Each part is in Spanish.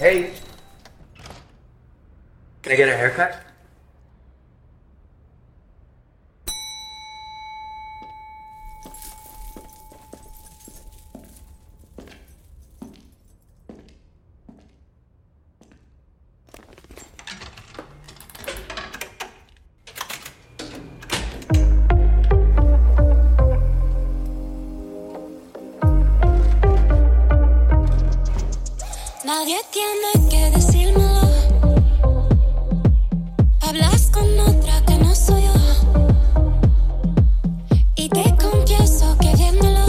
Hey, can I get a haircut? Nadie tiene que decírmelo. Hablas con otra que no soy yo. Y te confieso que viéndolo,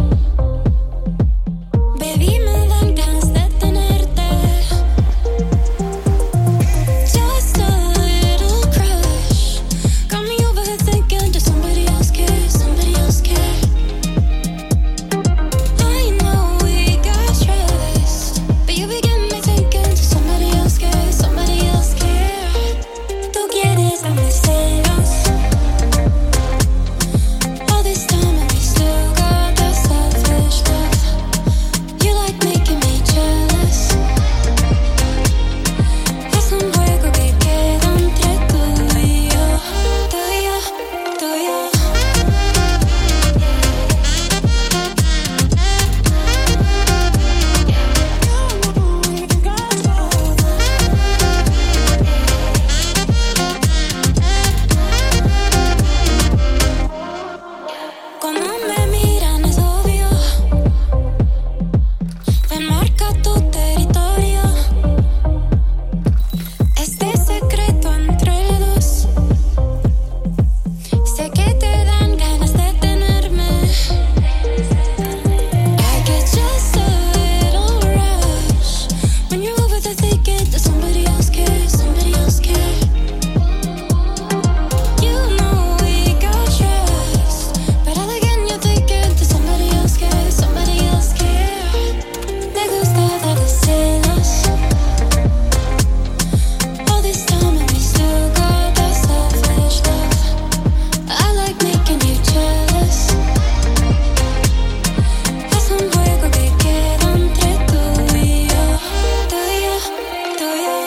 baby, me dan ganas de tenerte. Just a little crush got me overthinking. Does somebody else care? Somebody else care? I know we got trust, but you begin me thinking, does somebody else care? Somebody else care? Tú quieres darme celos. All this time and we still got that selfish love. You like making me jealous. Es un juego que queda entre tú y yo. Tú y yo, tú y yo. Como me miran es obvio. Ven, marca tu territorio. Este secreto entre dos. Sé que te dan ganas de tenerme. I get just a little rush when you're over the thinking, does somebody else care? Somebody else care? You know we got trust, but all again you're thinking, does somebody else care? Somebody else care? Me gusta darte celos. All this time and we still got that selfish love. I like making you jealous. Es un juego que queda entre tú y yo. Tú y yo, tú y yo.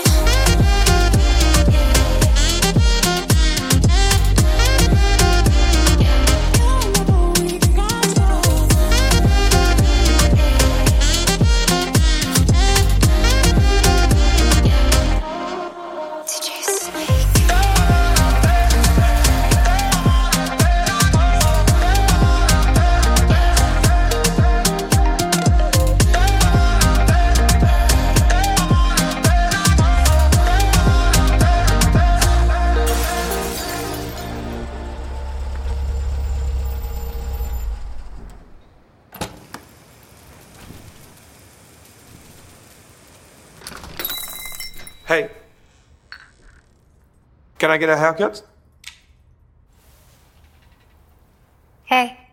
DJ Snake. Hey, can I get a haircut? Hey.